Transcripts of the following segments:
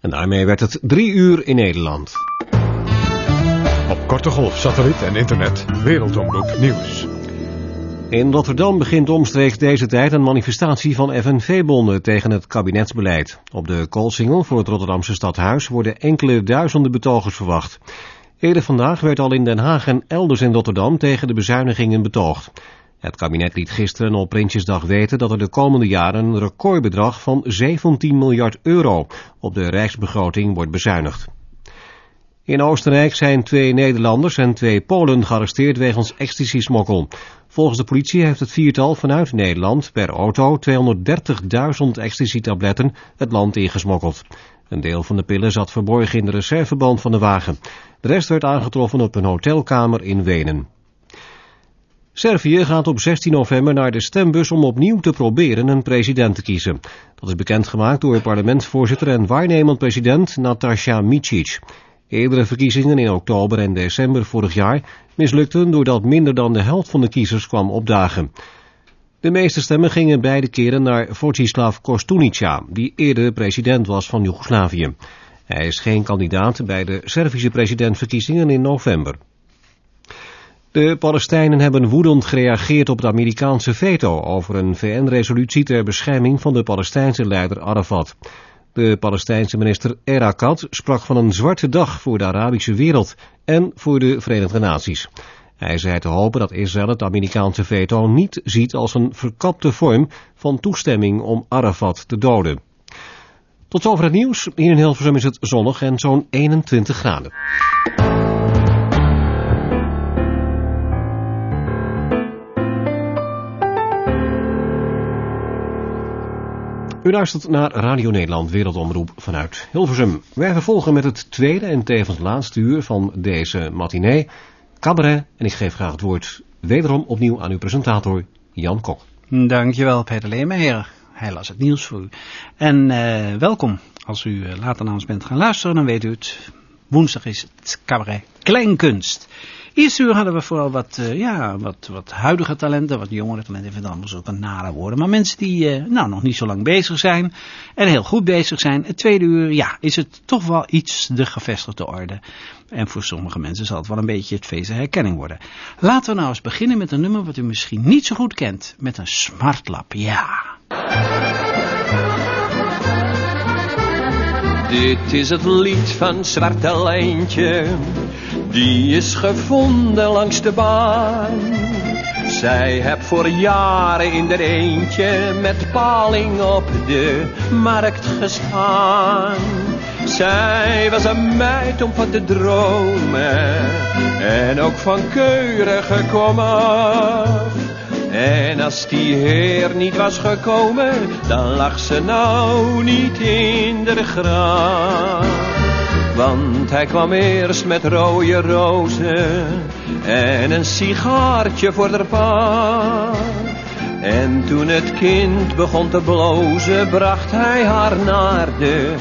En daarmee werd het 3 uur in Nederland. Op korte golf, satelliet en internet, Wereldomroep Nieuws. In Rotterdam begint omstreeks deze tijd een manifestatie van FNV-bonden tegen het kabinetsbeleid. Op de Koolsingel voor het Rotterdamse stadhuis worden enkele duizenden betogers verwacht. Eerder vandaag werd al in Den Haag en elders in Rotterdam tegen de bezuinigingen betoogd. Het kabinet liet gisteren op Prinsjesdag weten dat er de komende jaren een recordbedrag van 17 miljard euro op de rijksbegroting wordt bezuinigd. In Oostenrijk zijn 2 Nederlanders en 2 Polen gearresteerd wegens ecstasy-smokkel. Volgens de politie heeft het viertal vanuit Nederland per auto 230.000 ecstasy-tabletten het land ingesmokkeld. Een deel van de pillen zat verborgen in de reserveband van de wagen. De rest werd aangetroffen op een hotelkamer in Wenen. Servië gaat op 16 november naar de stembus om opnieuw te proberen een president te kiezen. Dat is bekendgemaakt door parlementsvoorzitter en waarnemend president Nataša Mićić. Eerdere verkiezingen in oktober en december vorig jaar mislukten doordat minder dan de helft van de kiezers kwam opdagen. De meeste stemmen gingen beide keren naar Vojislav Koštunica, die eerder president was van Joegoslavië. Hij is geen kandidaat bij de Servische presidentverkiezingen in november. De Palestijnen hebben woedend gereageerd op het Amerikaanse veto over een VN-resolutie ter bescherming van de Palestijnse leider Arafat. De Palestijnse minister Erakat sprak van een zwarte dag voor de Arabische wereld en voor de Verenigde Naties. Hij zei te hopen dat Israël het Amerikaanse veto niet ziet als een verkapte vorm van toestemming om Arafat te doden. Tot zover het nieuws. Hier in Hilversum is het zonnig en zo'n 21 graden. U luistert naar Radio Nederland Wereldomroep vanuit Hilversum. Wij vervolgen met het tweede en tevens laatste uur van deze matinee, cabaret. En ik geef graag het woord wederom opnieuw aan uw presentator Jan Kok. Dankjewel Peter Leemeyer. Hij las het nieuws voor u. En welkom. Als u later naar ons bent gaan luisteren, dan weet u het. Woensdag is het cabaret Kleinkunst. Eerste uur hadden we vooral wat huidige talenten, wat jongere talenten, ik vind het allemaal zulke nare woorden. Maar mensen die nog niet zo lang bezig zijn en heel goed bezig zijn. Het tweede uur, is het toch wel iets de gevestigde orde. En voor sommige mensen zal het wel een beetje het feest der herkenning worden. Laten we nou eens beginnen met een nummer wat u misschien niet zo goed kent. Met een smartlap, ja. Dit is het lied van Zwarte Lijntje, die is gevonden langs de baan. Zij heb voor jaren in de eentje met paling op de markt gestaan. Zij was een meid om van te dromen en ook van keurige komaf. En als die heer niet was gekomen, dan lag ze nou niet in de graaf. Want hij kwam eerst met rode rozen en een sigaartje voor de pa. En toen het kind begon te blozen, bracht hij haar naar de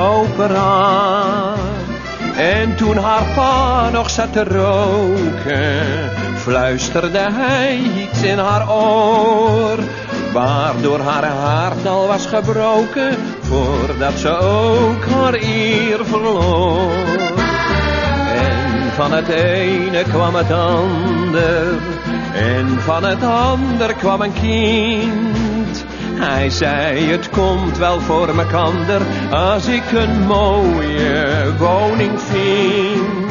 opera. En toen haar pa nog zat te roken, fluisterde hij iets in haar oor, waardoor haar hart al was gebroken, voordat ze ook haar eer verloor. En van het ene kwam het ander, en van het ander kwam een kind. Hij zei, het komt wel voor mekander, als ik een mooie woning vind.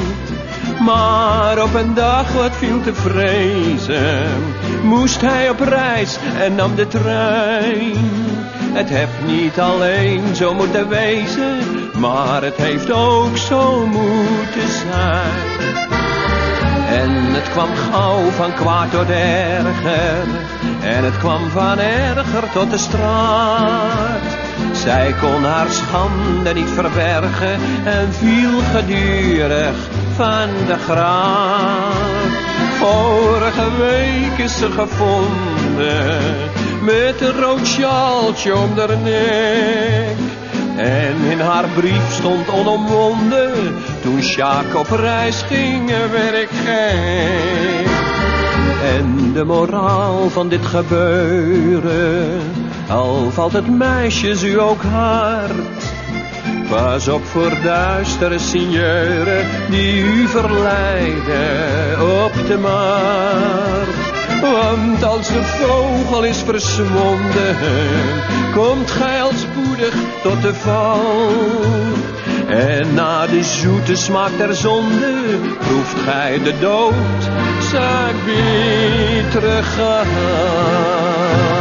Maar op een dag wat viel te vrezen, moest hij op reis en nam de trein. Het heeft niet alleen zo moeten wezen, maar het heeft ook zo moeten zijn. En het kwam gauw van kwaad tot erger, en het kwam van erger tot de straat. Zij kon haar schande niet verbergen en viel gedurig van de graad. Vorige week is ze gevonden met een rood sjaaltje om haar nek. En in haar brief stond onomwonden, toen Sjaak op reis ging werd ik gek. En de moraal van dit gebeuren, al valt het meisjes u ook hard, Pas op voor duistere signeuren die u verleiden op de markt. Want als de vogel is verzwonden, komt gij al spoedig tot de val. En na de zoete smaak der zonde, proeft gij de dood, zijn bittere gal.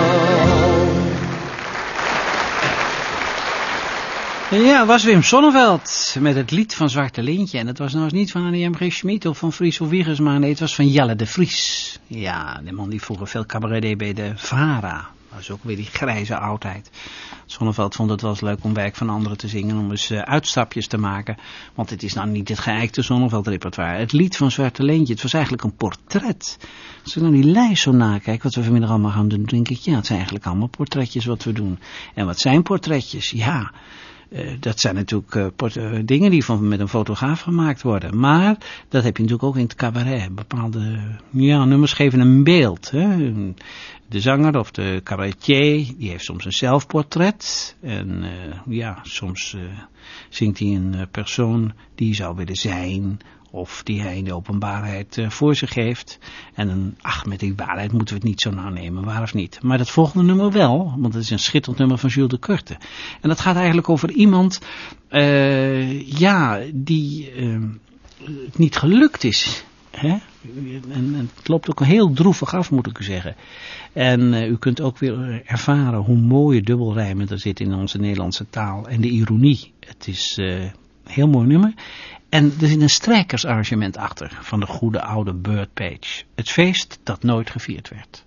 Ja, het was Wim Sonneveld met het lied van Zwarte Lintje. En het was nou eens niet van Annie M. G. Schmid of van Friso Wiegers, maar nee, het was van Jelle de Vries. Ja, de man die vroeger veel cabaret deed bij de VARA. Dat is ook weer die grijze oudheid. Sonneveld vond het wel eens leuk om werk van anderen te zingen, om eens uitstapjes te maken. Want het is nou niet het geëikte Sonneveld repertoire. Het lied van Zwarte Lintje, het was eigenlijk een portret. Als ik nou die lijst zo nakijk, wat we vanmiddag allemaal gaan doen, denk ik, ja, het zijn eigenlijk allemaal portretjes wat we doen. En wat zijn portretjes? Ja... dat zijn natuurlijk dingen die met een fotograaf gemaakt worden. Maar dat heb je natuurlijk ook in het cabaret. Bepaalde nummers geven een beeld. Hè? De zanger of de cabaretier, die heeft soms een zelfportret. En soms zingt hij een persoon die zou willen zijn... of die hij in de openbaarheid voor zich heeft. En met die waarheid moeten we het niet zo nauw nemen, waar of niet. Maar dat volgende nummer wel, want het is een schitterend nummer van Jules de Korte. En dat gaat eigenlijk over iemand, die het niet gelukt is. Hè? En het loopt ook heel droevig af, moet ik u zeggen. En u kunt ook weer ervaren hoe mooie dubbelrijmen er zit in onze Nederlandse taal. En de ironie. Het is een heel mooi nummer. En er zit een strijkersarrangement achter van de goede oude Burt Page. Het feest dat nooit gevierd werd.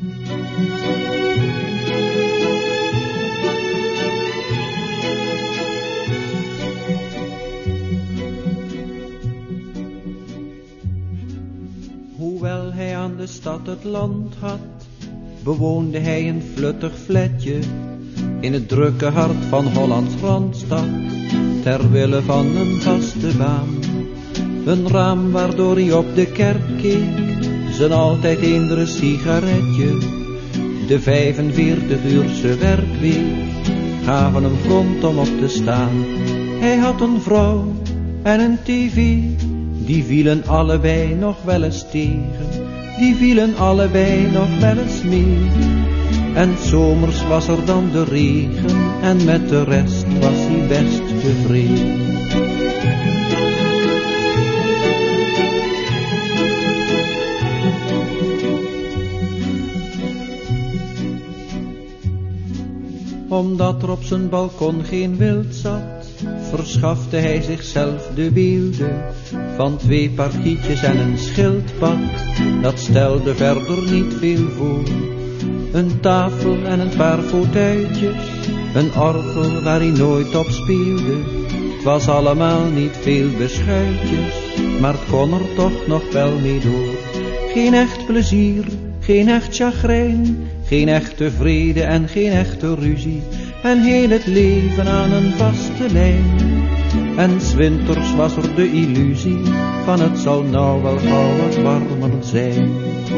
Hoewel hij aan de stad het land had, bewoonde hij een fluttig flatje in het drukke hart van Hollands Randstad. Ter wille van een vaste baan, een raam waardoor hij op de kerk keek, zijn altijd eendere sigaretje. De 45-uurse werkweek gaven hem grond om op te staan. Hij had een vrouw en een tv, die vielen allebei nog wel eens tegen, die vielen allebei nog wel eens mee. En 's zomers was er dan de regen, en met de rest was hij best tevreden. Omdat er op zijn balkon geen wild zat, verschafte hij zichzelf de weelde van 2 parkietjes en een schildpad. Dat stelde verder niet veel voor. Een tafel en een paar fauteuiltjes, een orgel waar hij nooit op speelde. Het was allemaal niet veel beschuitjes, maar het kon er toch nog wel mee door. Geen echt plezier, geen echt chagrijn, geen echte vrede en geen echte ruzie. En heel het leven aan een vaste lijn. En 's winters was er de illusie van het zal nou wel gauw wat warmer zijn.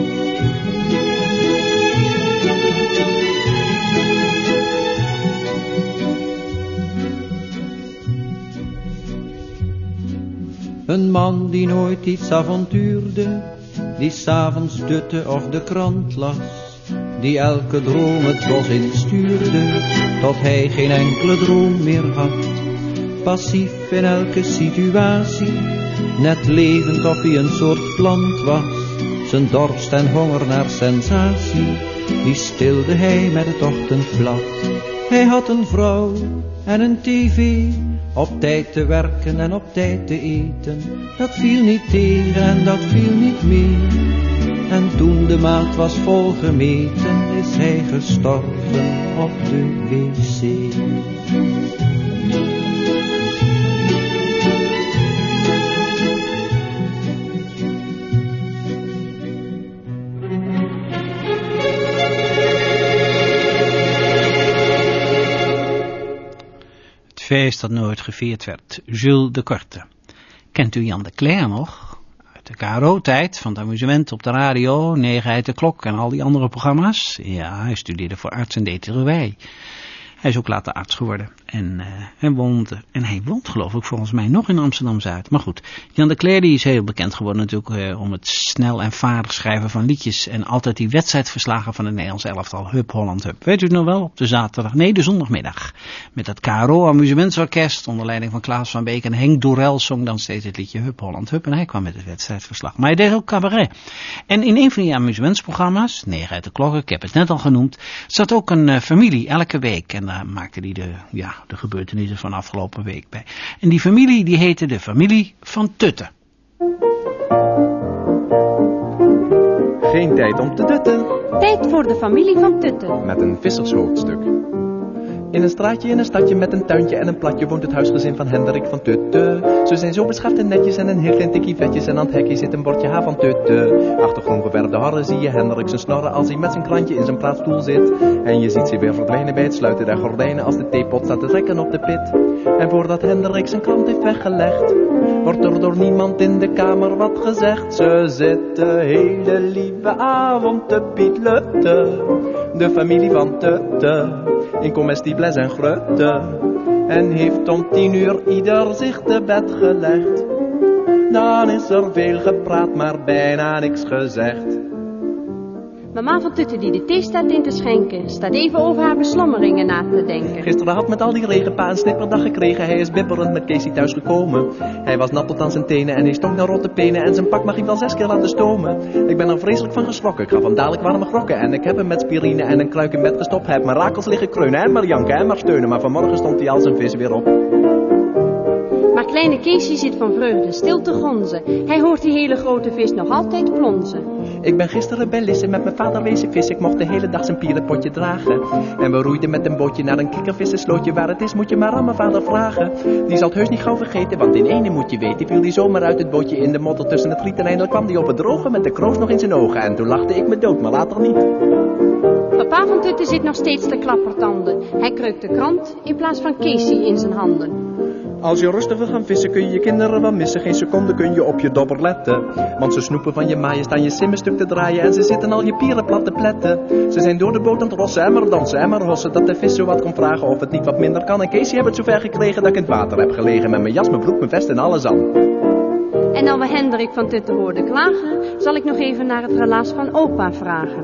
Een man die nooit iets avontuurde, die 's avonds dutte of de krant las, die elke droom het bos instuurde, tot hij geen enkele droom meer had. Passief in elke situatie, net levend of hij een soort plant was. Zijn dorst en honger naar sensatie, die stilde hij met het ochtendblad. Hij had een vrouw en een tv, op tijd te werken en op tijd te eten. Dat viel niet tegen en dat viel niet mee. En toen de maat was volgemeten, is hij gestorven op de wc. Het feest dat nooit gevierd werd. Jules de Korte. Kent u Jan de Cler nog? Uit de KRO-tijd, van het amusement op de radio, 9 uit de klok en al die andere programma's. Ja, hij studeerde voor arts en deed terwijl. Hij is ook later arts geworden. En hij woont geloof ik volgens mij nog in Amsterdam-Zuid. Maar goed, Jan de Cler die is heel bekend geworden natuurlijk om het snel en vaardig schrijven van liedjes. En altijd die wedstrijdverslagen van het Nederlands elftal. Hup Holland Hup. Weet u het nog wel? Op de zondagmiddag. Met dat KRO Amusementsorkest onder leiding van Klaas van Beek. En Henk Dorel zong dan steeds het liedje Hup Holland Hup. En hij kwam met het wedstrijdverslag. Maar hij deed ook cabaret. En in een van die amusementsprogramma's, 9 uit de klokken, ik heb het net al genoemd, zat ook een familie elke week. En daar maakte hij de gebeurtenissen van afgelopen week bij. En die familie die heette de familie van Tutten. Geen tijd om te dutten. Tijd voor de familie van Tutten. Met een vissershoofdstuk. In een straatje in een stadje met een tuintje en een platje woont het huisgezin van Hendrik van Tutten. Ze zijn zo beschaafd en netjes en een heel klein tikkie vetjes en aan het hekje zit een bordje H van Tutten. Achter groen geverfde harren zie je Hendrik zijn snorren als hij met zijn krantje in zijn praatstoel zit. En je ziet ze weer verdwijnen bij het sluiten der gordijnen als de theepot staat te trekken op de pit. En voordat Hendrik zijn krant heeft weggelegd, wordt er door niemand in de kamer wat gezegd. Ze zit de hele lieve avond te pietlutten, de familie van Tutten, in comestibles en grutten. En heeft om 10 uur ieder zich te bed gelegd. Dan is er veel gepraat, maar bijna niks gezegd. Mama van Tutten die de thee staat in te schenken, staat even over haar beslommeringen na te denken. Gisteren had met al die regen pa een snipperdag gekregen. Hij is bibberend met Casey thuis gekomen. Hij was nat tot aan zijn tenen en hij stonk naar rotte penen. En zijn pak mag hij wel 6 keer laten stomen. Ik ben er vreselijk van geschrokken. Ik gaf hem dadelijk warme grokken. En ik heb hem met spirine en een kruik in bed gestopt. Hij heeft mijn rakels liggen kreunen en maar janken en maar steunen. Maar vanmorgen stond hij al zijn vis weer op. Maar kleine Casey zit van vreugde stil te gonzen. Hij hoort die hele grote vis nog altijd plonzen. Ik ben gisteren bij Lisse met mijn vader wezen vissen. Ik mocht de hele dag zijn pierenpotje dragen. En we roeiden met een bootje naar een kikkervissenslootje. Waar het is moet je maar aan mijn vader vragen. Die zal het heus niet gauw vergeten, want in ene moet je weten, viel die zomaar uit het bootje in de modder tussen het riet. En eindelijk kwam die op het droge met de kroos nog in zijn ogen. En toen lachte ik me dood, maar later niet. Papa van Tutten zit nog steeds te klappertanden. Hij kreukt de krant in plaats van Casey in zijn handen. Als je rustig wil gaan vissen kun je je kinderen wel missen. Geen seconde kun je op je dobber letten. Want ze snoepen van je maaien, staan je simmen stuk te draaien. En ze zitten al je pieren plat te pletten. Ze zijn door de boot aan het rossen en maar dansen en maar hossen. Dat de vis zo wat kon vragen of het niet wat minder kan. En Casey heb het zover gekregen dat ik in het water heb gelegen. Met mijn jas, mijn broek, mijn vest en alles aan. En nou we Hendrik van Tutten hoorden klagen, zal ik nog even naar het relaas van opa vragen.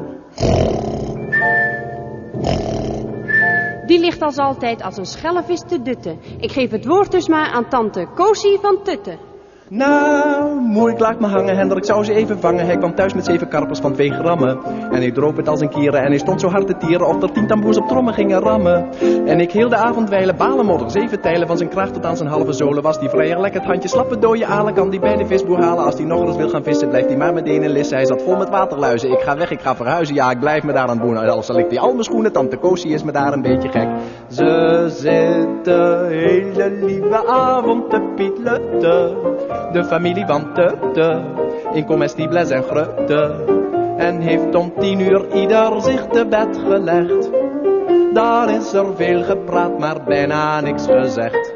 Die ligt als altijd als een schellevis te dutten. Ik geef het woord dus maar aan tante Cosie van Tutten. Nou, moeilijk laat me hangen, Hendrik zou ze even vangen. Hij kwam thuis met 7 karpers van 2 grammen. En hij droop het als een kieren en hij stond zo hard te tieren of er 10 tamboers op trommen gingen rammen. En ik heel de avond wijlen, balen modder, 7 tijlen van zijn kracht tot aan zijn halve zolen. Was die vrijer lekker het handje slappe dooie alen, kan die bij de visboer halen. Als hij nog eens wil gaan vissen, blijft hij maar meteen in lissen. Hij zat vol met waterluizen, ik ga weg, ik ga verhuizen. Ja, ik blijf me daar aan het boenen, al ik die al mijn schoenen. Tante Cosie is me daar een beetje gek. Ze zit de hele lieve avond te pietlutten, de familie van Tutten, in comestibles en grutten. En heeft om 10 uur ieder zich te bed gelegd. Daar is er veel gepraat, maar bijna niks gezegd.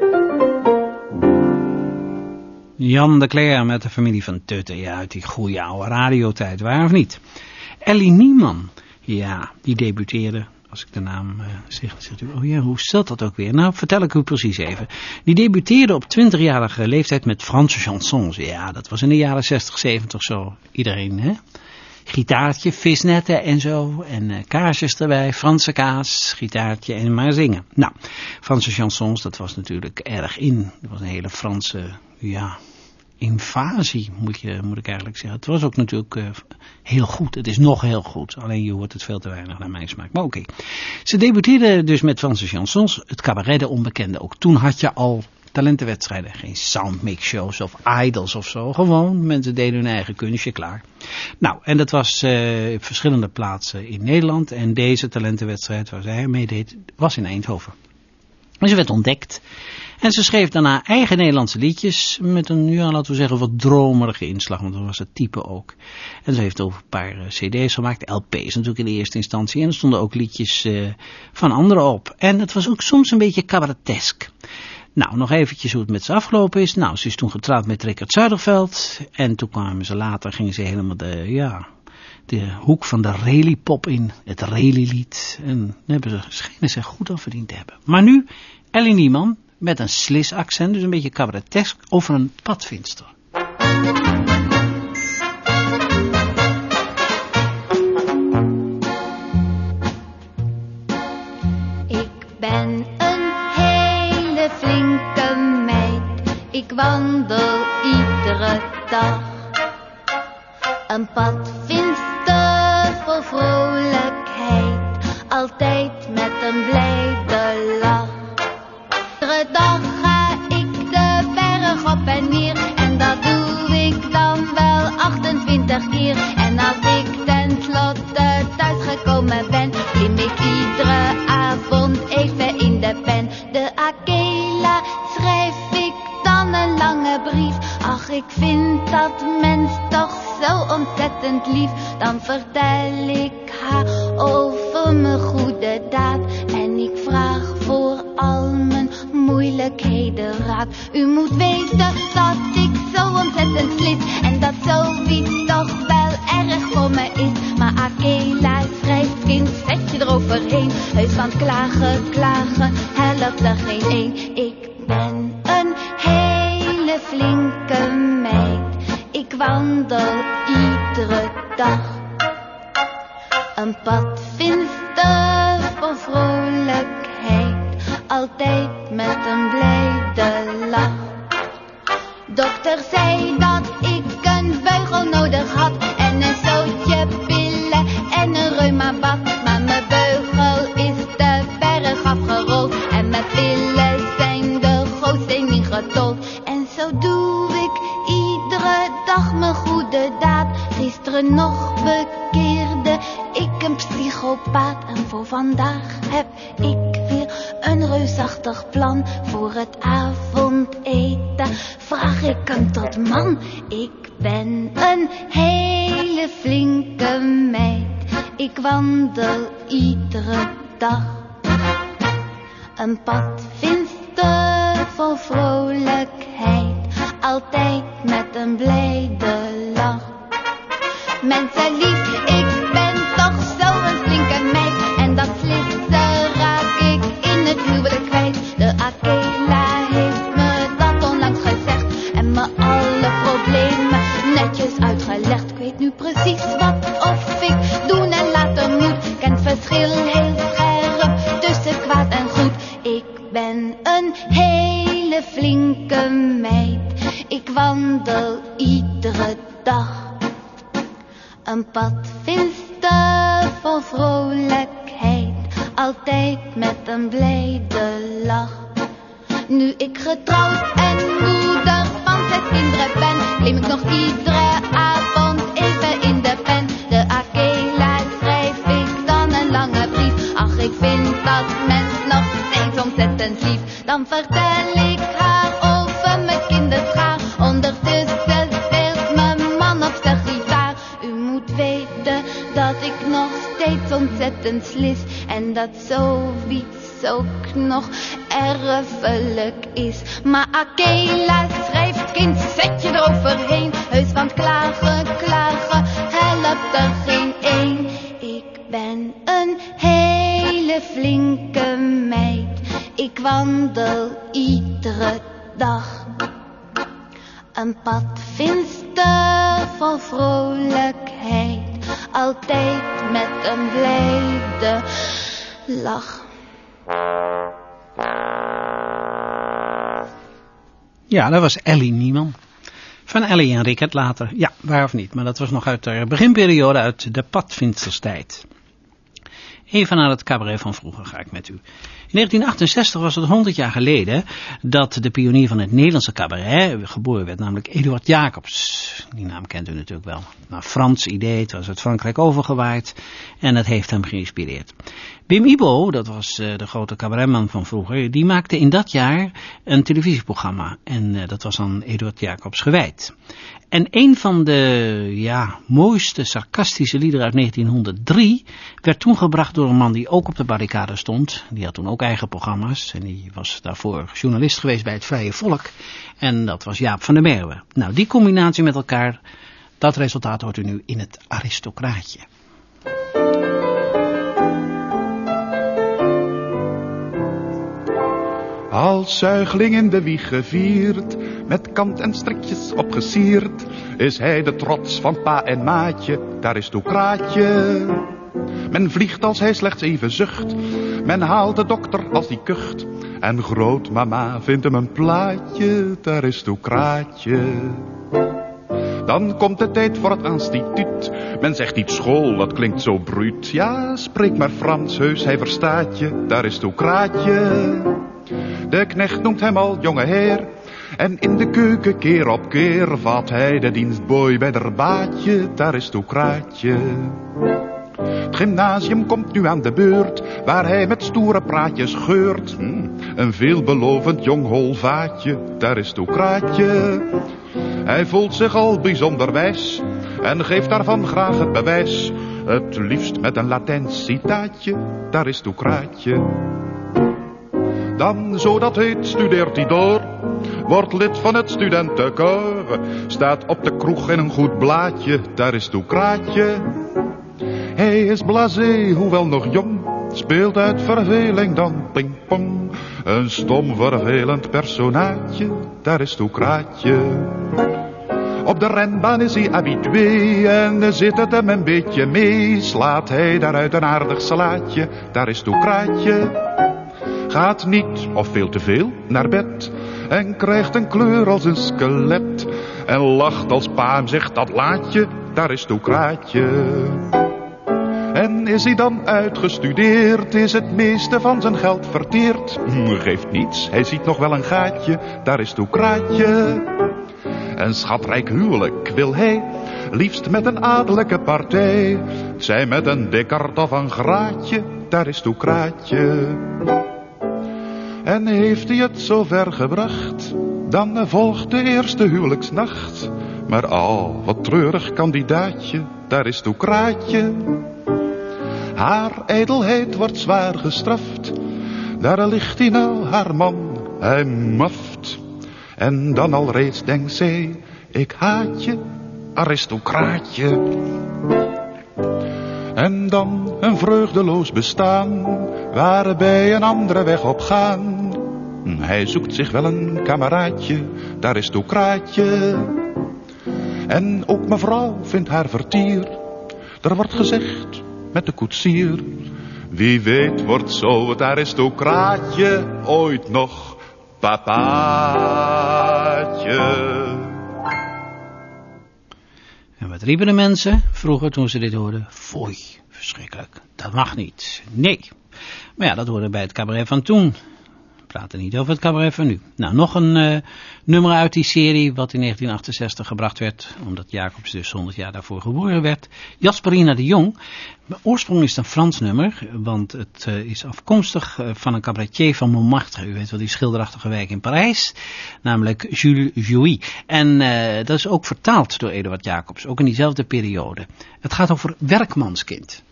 Jan de Cler met de familie van Tutten. Ja, uit die goede oude radiotijd, waar of niet? Ellie Niemann, ja, die debuteerde. Als ik de naam zeg, dan zegt u, oh ja, hoe stelt dat ook weer? Nou, vertel ik u precies even. Die debuteerde op 20-jarige leeftijd met Franse chansons. Ja, dat was in de jaren 60, 70 zo. Iedereen, hè? Gitaartje, visnetten en zo. En kaarsjes erbij, Franse kaas, gitaartje en maar zingen. Nou, Franse chansons, dat was natuurlijk erg in. Dat was een hele Franse, ja, invasie, moet ik eigenlijk zeggen. Het was ook natuurlijk heel goed. Het is nog heel goed. Alleen je hoort het veel te weinig naar mijn smaak. Maar oké. Ze debuteerde dus met Franse chansons. Het cabaret de onbekende. Ook toen had je al talentenwedstrijden. Geen soundmix shows of idols of zo. Gewoon, mensen deden hun eigen kunstje, klaar. Nou, en dat was op verschillende plaatsen in Nederland. En deze talentenwedstrijd waar zij meedeed, was in Eindhoven. En ze werd ontdekt. En ze schreef daarna eigen Nederlandse liedjes met een, ja, laten we zeggen, wat dromerige inslag, want dat was het type ook. En ze heeft ook een paar cd's gemaakt, LP's natuurlijk in de eerste instantie. En er stonden ook liedjes van anderen op. En het was ook soms een beetje cabaretesk. Nou, nog eventjes hoe het met ze afgelopen is. Nou, ze is toen getrouwd met Rickert Zuiderveld. En toen kwamen ze later, gingen ze helemaal de hoek van de rallypop in, het rallylied. En schijnen ze goed aan verdiend te hebben. Maar nu Ellie Niemann met een Slis accent, dus een beetje cabaretesk, over een padvinster. Ik wandel iedere dag een padvinster vol vrolijkheid, altijd met een blijde lach. Iedere dag ga ik de berg op en neer en dat doe ik dan wel 28 keer. En als ik tenslotte thuis gekomen ben, klim ik iedere avond even in de pen. De Akela schrijf ik dan een lange brief. Ach, ik vind dat mens toch zo ontzettend lief. Dan vertel ik haar over mijn goede daad en ik vraag voor al mijn moeilijkheden raad. U moet weten dat ik zo ontzettend slis en dat zoiets toch wel erg voor me is. Maar Akela schrijft, kind, zet je eroverheen. Heus van klagen, klagen, helpt er geen een. Ik ben een hele flinke meid, ik wandel iedere dag een padvinster vol vrolijkheid, altijd met een blijde lach. Dokter zei dat ik een beugel nodig had en een zootje pillen en een reumabad. Maar mijn beugel is de berg afgerold en mijn pillen zijn de gootsteen ingetold. En zo doe ik iedere dag mijn goede daad. Gisteren nog bekeerde ik een psychopaat en voor vandaag heb ik weer een reusachtig plan. Voor het avondeten vraag ik hem tot man. Ik ben een hele flinke meid, ik wandel iedere dag een padvinster vol vrolijkheid, altijd met een blijde lach. Mensen lief, ik ben toch zo een flinke meid en dat slissen raak ik in het huwelijk kwijt. De Akela heeft me dat onlangs gezegd en me alle problemen netjes uitgelegd. Ik weet nu precies wat of ik doen en laten moet, ken het verschil heel scherp tussen kwaad en goed. Ik ben een hele flinke meid, ik wandel iedere dag een padvinster vol vrolijkheid, altijd met een blijde lach. Nu ik getrouwd en moeder van 6 kinderen ben, klim ik nog iedere avond even in de pen. De Akela schrijf ik dan een lange brief. Ach, ik vind dat mens nog steeds ontzettend lief. Dan vertel ik haar over mijn kinderschaar. Ondertussen speelt mijn man op zijn gitaar. U moet weten dat ik nog steeds ontzettend slis en dat zoiets ook nog erfelijk is. Maar Akela schrijft, kind, zet je eroverheen. Heus van klagen, klagen, helpt er geen een. Ik ben een hele flinke meid, ik wandel iedere dag een padvinster vol vrolijkheid, altijd met een blijde lach. Ja, dat was Ellie Niemann. Van Ellie en Rickert later. Ja, waar of niet. Maar dat was nog uit de beginperiode, uit de padvinsterstijd. Even naar het cabaret van vroeger ga ik met u. In 1968 was het 100 jaar geleden dat de pionier van het Nederlandse cabaret geboren werd, namelijk Eduard Jacobs. Die naam kent u natuurlijk wel. Nou, Frans idee, het was uit Frankrijk overgewaaid en het heeft hem geïnspireerd. Wim Ibo, dat was de grote cabaretman van vroeger, die maakte in dat jaar een televisieprogramma en dat was aan Eduard Jacobs gewijd. En een van de mooiste sarcastische liederen uit 1903 werd toen gebracht door een man die ook op de barricade stond. Die had toen ook eigen programma's en die was daarvoor journalist geweest bij het Vrije Volk. En dat was Jaap van der Merwe. Nou, die combinatie met elkaar, Dat resultaat hoort u nu in het Aristocraatje. Als zuigeling in de wieg gevierd, met kant en strikjes opgesierd, is hij de trots van pa en maatje, het aristocraatje. Men vliegt als hij slechts even zucht, men haalt de dokter als die kucht, en grootmama vindt hem een plaatje, het aristocraatje. Dan komt de tijd voor het instituut, men zegt niet school, dat klinkt zo bruut. Ja, spreek maar Frans, heus, hij verstaat je, het aristocraatje. De knecht noemt hem al jonge heer, en in de keuken keer op keer vat hij de dienstboy bij der baatje, het aristocraatje. Het gymnasium komt nu aan de beurt, waar hij met stoere praatjes geurt. Een veelbelovend jong holvaatje, het aristocraatje. Hij voelt zich al bijzonder wijs, en geeft daarvan graag het bewijs. Het liefst met een Latijns citaatje, het aristocraatje. Dan, zodat heet, studeert hij door, wordt lid van het studentenkoor, staat op de kroeg in een goed blaadje, het aristocraatje. Hij is blasé, hoewel nog jong, speelt uit verveling dan pingpong. Een stom vervelend personaatje, het aristocraatje. Op de renbaan is hij habitué en zit het hem een beetje mee. Slaat hij daaruit een aardig salaatje, het aristocraatje. Gaat niet, of veel te veel, naar bed en krijgt een kleur als een skelet. En lacht als pa hem zegt, dat laat je, het aristocraatje. En is hij dan uitgestudeerd, is het meeste van zijn geld verteerd. Geeft niets, hij ziet nog wel een gaatje, het aristocraatje. Een schatrijk huwelijk wil hij, liefst met een adellijke partij. Zij met een Descartes of een Graatje, het aristocraatje. En heeft hij het zo ver gebracht, dan volgt de eerste huwelijksnacht. Maar oh, wat treurig kandidaatje, het aristocraatje. Haar ijdelheid wordt zwaar gestraft, daar ligt hij nou, haar man, hij maft. En dan al reeds denkt zij, ik haat je, aristocraatje. En dan een vreugdeloos bestaan, waarbij een andere weg op gaan. Hij zoekt zich wel een kameraadje, het aristocraatje. En ook mevrouw vindt haar vertier, er wordt gezegd met de koetsier. Wie weet wordt zo het aristocraatje ooit nog papaatje. En wat riepen de mensen vroeger toen ze dit hoorden? Foei, verschrikkelijk, dat mag niet. Nee, maar ja, dat hoorde bij het cabaret van toen. We praten niet over het cabaret van nu. Nou, nog een nummer uit die serie wat in 1968 gebracht werd, omdat Jacobs dus 100 jaar daarvoor geboren werd. Jasperina de Jong. Oorsprong is het een Frans nummer, want het is afkomstig van een cabaretier van Montmartre. U weet wel, die schilderachtige wijk in Parijs, namelijk Jules Jouy. En dat is ook vertaald door Eduard Jacobs, ook in diezelfde periode. Het gaat over werkmanskind.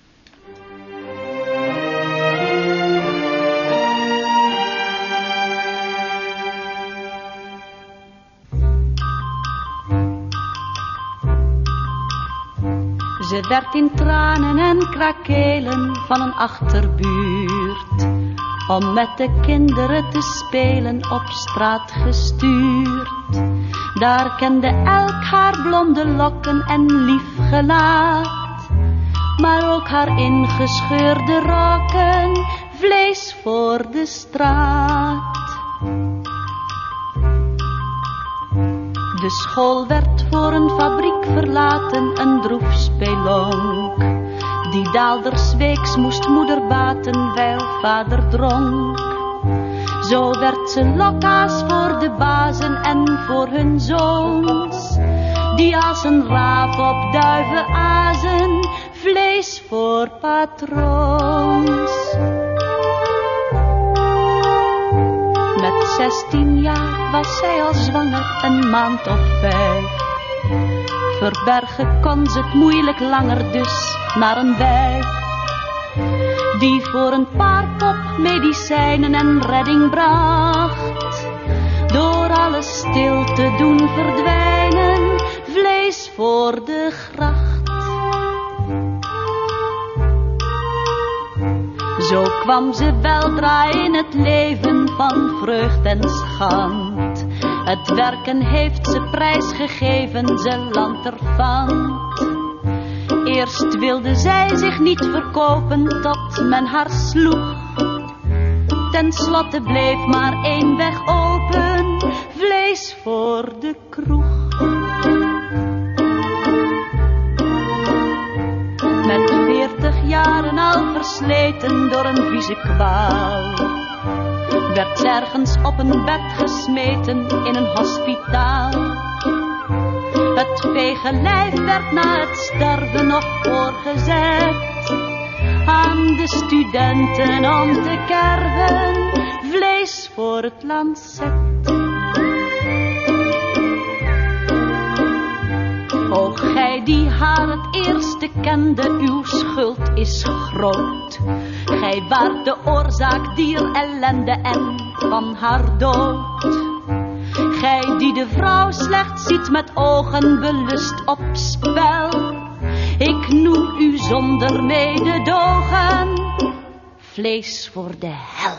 Ze werd in tranen en krakelen van een achterbuurt, om met de kinderen te spelen op straat gestuurd. Daar kende elk haar blonde lokken en lief gelaat, maar ook haar ingescheurde rokken, vlees voor de straat. De school werd voor een fabriek verlaten, een droef spelonk. Die daalders weeks moest moeder baten, wijl vader dronk. Zo werd ze lokkaas voor de bazen en voor hun zoons, die als een raaf op duiven azen, vlees voor patroons. Met 16 jaar was zij al zwanger, een maand of 5. Verbergen kon ze het moeilijk langer, dus naar een wijf, die voor een paar pop medicijnen en redding bracht. Door alles stil te doen verdwijnen, vlees voor de gracht. Zo kwam ze weldra in het leven van vreugd en schand. Het werken heeft ze prijsgegeven, ze lanterfant. Eerst wilde zij zich niet verkopen tot men haar sloeg. Ten slotte bleef maar één weg open, vlees voor de kroeg. Met 40 jaren al versleten door een vieze kwaal, werd ze ergens op een bed gesmeten in een hospitaal. Het vege lijf werd na het sterven nog voorgezet aan de studenten om te kerven, vlees voor het lancet. O gij die haar het eerste kende, uw schuld is groot. Gij waart de oorzaak dier ellende en van haar dood. Gij die de vrouw slechts ziet met ogen belust op spel. Ik noem u zonder mededogen, vlees voor de hel.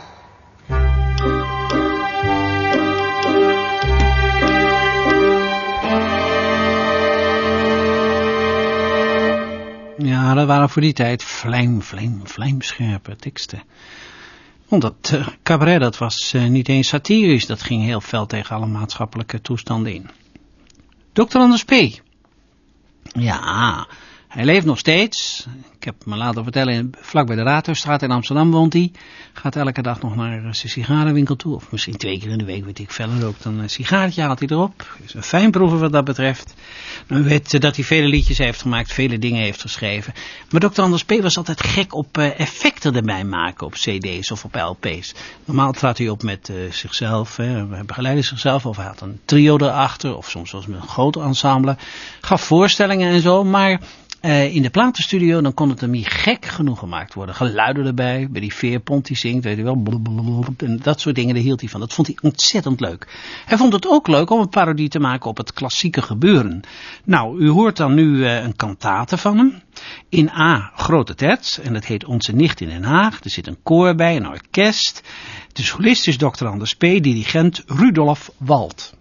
Ja, dat waren voor die tijd vlijmscherpe teksten. Want dat cabaret, dat was niet eens satirisch, dat ging heel fel tegen alle maatschappelijke toestanden in. Dr. Anders P. Ja, hij leeft nog steeds. Ik heb me laten vertellen, vlak bij de Raadhuisstraat in Amsterdam woont hij. Gaat elke dag nog naar zijn sigarenwinkel toe. Of misschien 2 keer in de week, weet ik verder ook. Dan een sigaartje haalt hij erop. Is een fijnproever wat dat betreft. Dan weet dat hij vele liedjes heeft gemaakt, vele dingen heeft geschreven. Maar Dr. Anders P. was altijd gek op effecten erbij maken op cd's of op LP's. Normaal trad hij op met zichzelf. Hij begeleidde zichzelf of hij had een trio erachter. Of soms was het met een groot ensemble. Gaf voorstellingen en zo, maar in de platenstudio, dan kon het hem niet gek genoeg gemaakt worden. Geluiden erbij, bij die veerpont die zingt, weet je wel, en dat soort dingen, daar hield hij van. Dat vond hij ontzettend leuk. Hij vond het ook leuk om een parodie te maken op het klassieke gebeuren. Nou, u hoort dan nu een kantate van hem. In A, grote terts, en dat heet Onze Nicht in Den Haag. Er zit een koor bij, een orkest. De solist is Dr. Anders P., dirigent Rudolf Wald.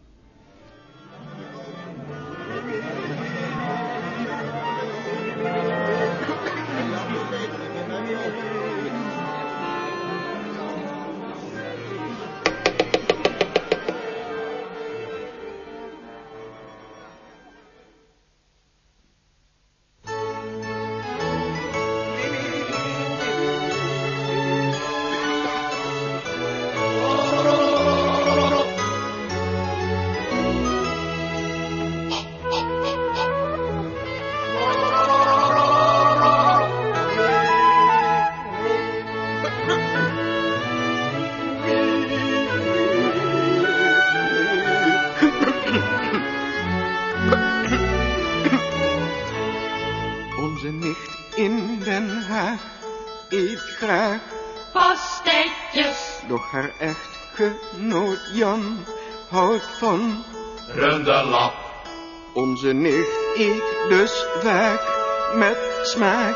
Haar echtgenoot Jan houdt van runderlap. Onze nicht eet dus vaak met smaak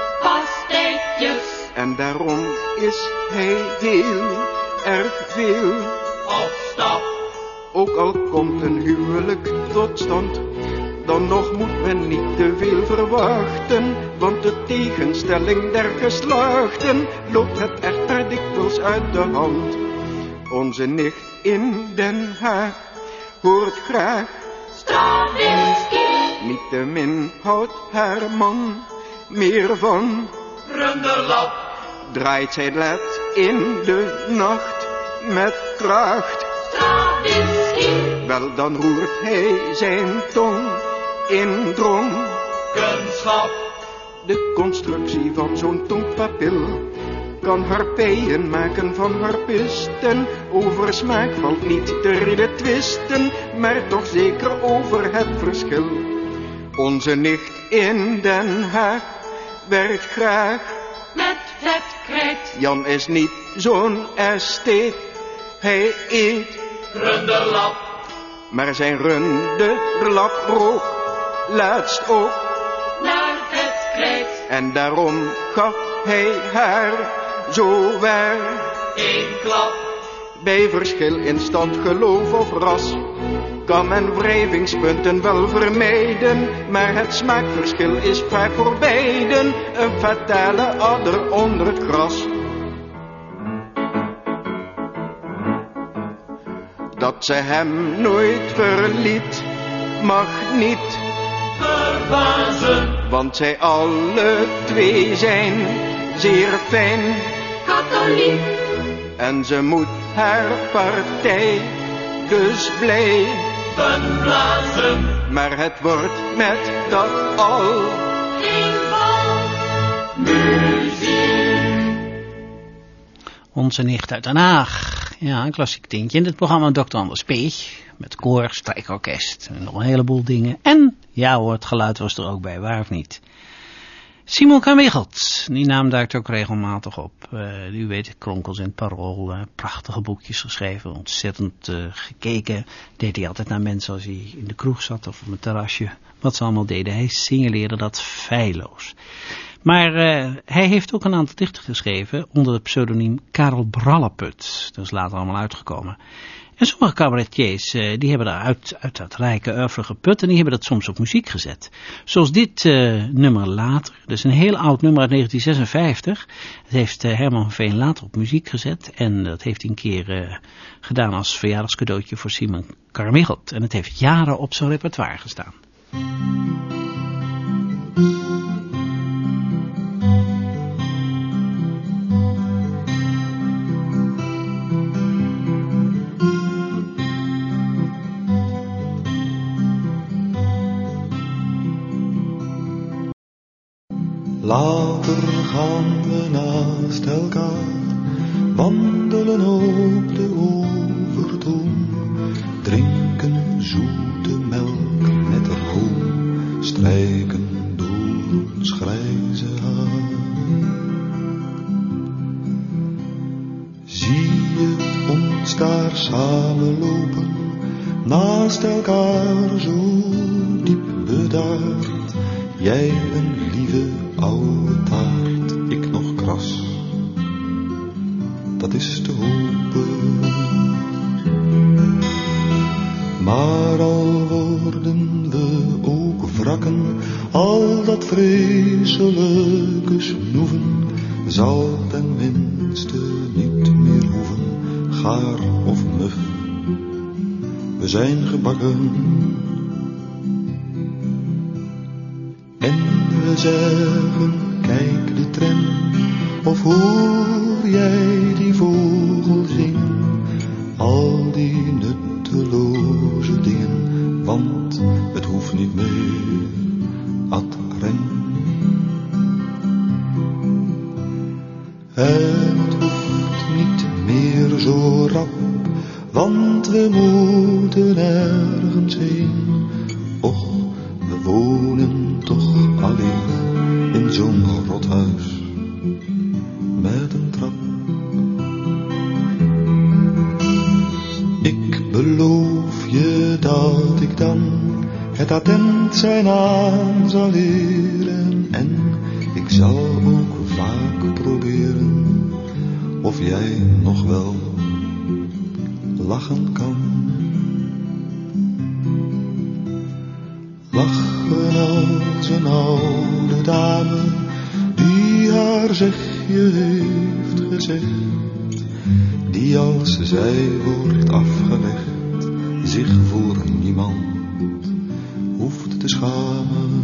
Pasteetjes. En daarom is hij heel erg veel op stap. Ook al komt een huwelijk tot stand, dan nog moet men niet te veel verwachten, want de tegenstelling der geslachten loopt het echter dikwijls uit de hand. Onze nicht in Den Haag hoort graag Stravinsky. Niettemin houdt haar man meer van runderlap. Draait zij let in de nacht met kracht Stravinsky. Wel, dan roert hij zijn tong in drong. Kunstschap. De constructie van zo'n tongpapil kan harpijen maken van harpisten. Over smaak valt niet te reden twisten, maar toch zeker over het verschil. Onze nicht in Den Haag werkt graag met vetkrijt. Jan is niet zo'n estheet, hij eet runderlap. maar zijn runderlaprook laatst ook naar het krijt. En daarom gaf hij haar zo waar Eén klap, bij verschil in stand, geloof of ras kan men wrijvingspunten wel vermijden, maar het smaakverschil is vaak voor beiden een fatale adder onder het gras. Dat ze hem nooit verliet, mag niet verbazen. want zij alle twee zijn zeer fijn Katholiek, en ze moet haar partij dus blij blazen. maar het wordt met dat al Geen bal, muziek. Onze nicht uit Den Haag. Ja, een klassiek tintje in het programma Dr. Anders P. Met koor, strijkorkest en nog een heleboel dingen. En, ja hoor, het geluid was er ook bij, waar of niet. Simon Carmichaelt, die naam duikt ook regelmatig op. U weet, Kronkels in het Parool, prachtige boekjes geschreven, ontzettend gekeken. Deed hij altijd naar mensen als hij in de kroeg zat of op een terrasje. Wat ze allemaal deden, hij signaleerde dat feilloos. Maar hij heeft ook een aantal dichten geschreven onder het pseudoniem Karel Bralleput. Dat is later allemaal uitgekomen. En sommige cabaretiers, die hebben daar uit dat rijke oeuvre geput en die hebben dat soms op muziek gezet. Zoals dit nummer later, dus een heel oud nummer uit 1956. Dat heeft Herman van Veen later op muziek gezet en dat heeft hij een keer gedaan als verjaardagscadeautje voor Simon Carmichaelt. En het heeft jaren op zijn repertoire gestaan. Later gaan we naast elkaar wandelen op de overtoom, drinken zoete melk met room, strijken door ons grijze haar. Zie je ons daar samen lopen, naast elkaar zo diep bedaard, jij een lieve oude taart, ik nog kras, dat is te hopen. Maar al worden we ook wrakken, al dat vreselijke snoeven zal ten minste niet meer hoeven, gaar of muf, we zijn gebakken. En we zeggen, kijk de tram, of hoor jij die vogel zingen, al die nutteloze dingen, want het hoeft niet meer ad rem. En het hoeft niet meer zo rap, want we moeten ergens heen. Och, we wonen toch alleen in zo'n rothuis met een trap. Ik beloof je dat ik dan het attent zijn aan zal leren, en ik zal ook vaak proberen of jij nog wel lachen kan. Lachen als een oude dame die haar zegje heeft gezegd, die als zij wordt afgelegd zich voor niemand hoeft te schamen.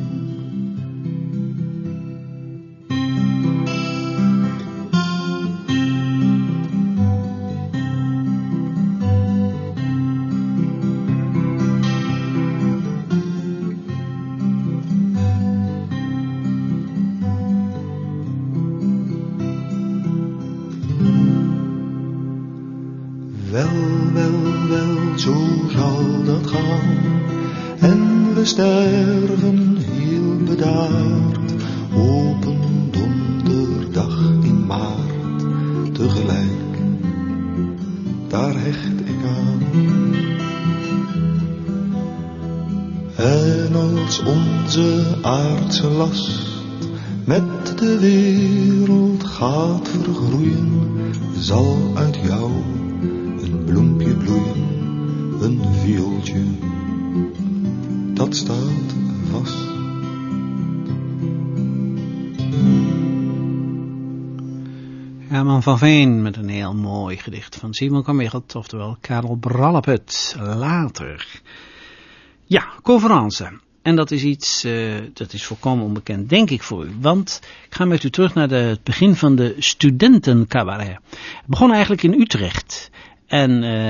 Wel, zo zal dat gaan. En we sterven heel bedaard op een donderdag in maart. Tegelijk, daar hecht ik aan. En als onze aardse last met de wereld gaat vergroeien, zal uit jou een bloempje bloeien, een viooltje, dat staat vast. Herman van Veen met een heel mooi gedicht van Simon Carmichael, oftewel Karel Bralleput. Later. Ja, conferentie. En dat is iets, dat is volkomen onbekend, denk ik, voor u. Want ik ga met u terug naar het begin van de studentencabaret. Het begon eigenlijk in Utrecht. En